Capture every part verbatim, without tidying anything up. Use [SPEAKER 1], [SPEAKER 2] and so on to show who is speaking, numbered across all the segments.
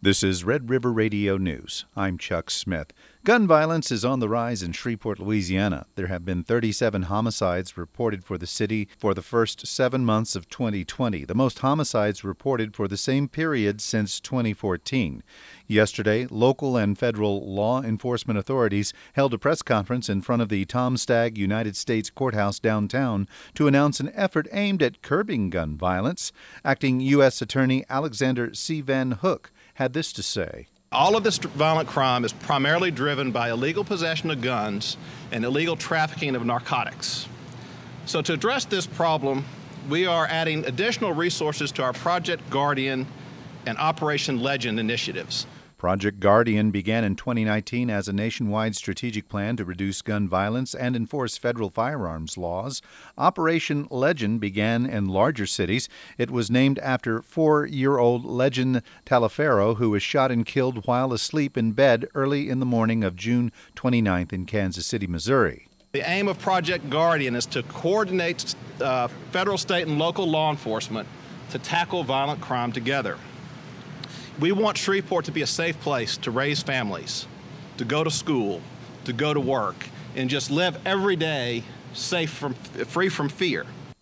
[SPEAKER 1] This is Red River Radio News. I'm Chuck Smith. Gun violence is on the rise in Shreveport, Louisiana. There have been thirty-seven homicides reported for the city for the first seven months of twenty twenty, the most homicides reported for the same period since twenty fourteen. Yesterday, local and federal law enforcement authorities held a press conference in front of the Tom Stagg United States Courthouse downtown to announce an effort aimed at curbing gun violence. Acting U S Attorney Alexander C. Van Hook had this to say.
[SPEAKER 2] All of this violent crime is primarily driven by illegal possession of guns and illegal trafficking of narcotics. So to address this problem, we are adding additional resources to our Project Guardian and Operation Legend initiatives.
[SPEAKER 1] Project Guardian began in twenty nineteen as a nationwide strategic plan to reduce gun violence and enforce federal firearms laws. Operation Legend began in larger cities. It was named after four-year-old Legend Taliaferro, who was shot and killed while asleep in bed early in the morning of June twenty-ninth in Kansas City, Missouri.
[SPEAKER 2] The aim of Project Guardian is to coordinate uh, federal, state, and local law enforcement to tackle violent crime together. We want Shreveport to be a safe place to raise families, to go to school, to go to work, and just live every day safe from, free from fear.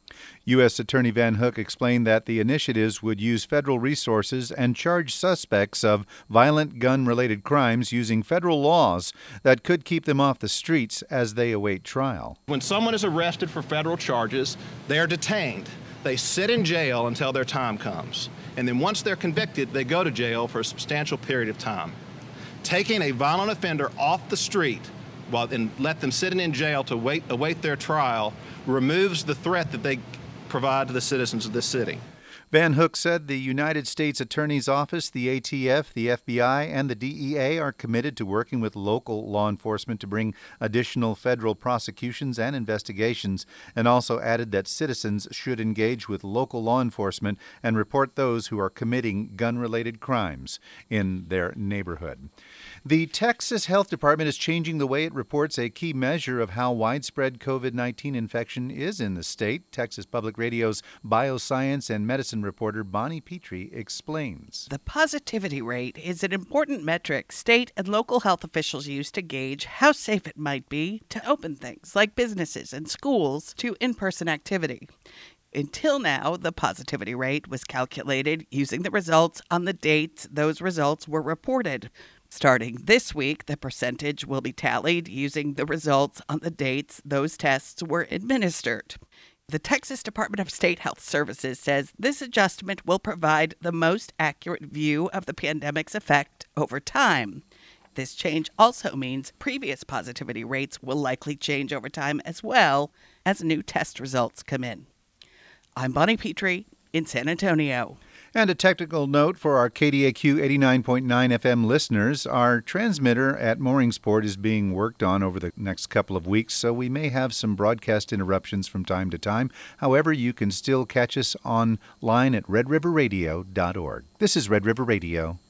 [SPEAKER 1] U S Attorney Van Hook explained that the initiatives would use federal resources and charge suspects of violent gun-related crimes using federal laws that could keep them off the streets as they await trial.
[SPEAKER 2] When someone is arrested for federal charges, they are detained. They sit in jail until their time comes. And then once they're convicted, they go to jail for a substantial period of time. Taking a violent offender off the street while, and let them sit in jail to wait, await their trial removes the threat that they provide to the citizens of this city.
[SPEAKER 1] Van Hook said the United States Attorney's Office, the A T F, the F B I, and the D E A are committed to working with local law enforcement to bring additional federal prosecutions and investigations, and also added that citizens should engage with local law enforcement and report those who are committing gun-related crimes in their neighborhood. The Texas Health Department is changing the way it reports a key measure of how widespread covid nineteen infection is in the state. Texas Public Radio's bioscience and medicine reporter Bonnie Petrie explains.
[SPEAKER 3] The positivity rate is an important metric state and local health officials use to gauge how safe it might be to open things like businesses and schools to in-person activity. Until now, the positivity rate was calculated using the results on the dates those results were reported. Starting this week, the percentage will be tallied using the results on the dates those tests were administered. The Texas Department of State Health Services says this adjustment will provide the most accurate view of the pandemic's effect over time. This change also means previous positivity rates will likely change over time as well as new test results come in. I'm Bonnie Petrie in San Antonio.
[SPEAKER 1] And a technical note for our K D A Q eighty-nine point nine F M listeners. Our transmitter at Mooringsport is being worked on over the next couple of weeks, so we may have some broadcast interruptions from time to time. However, you can still catch us online at red river radio dot org. This is Red River Radio.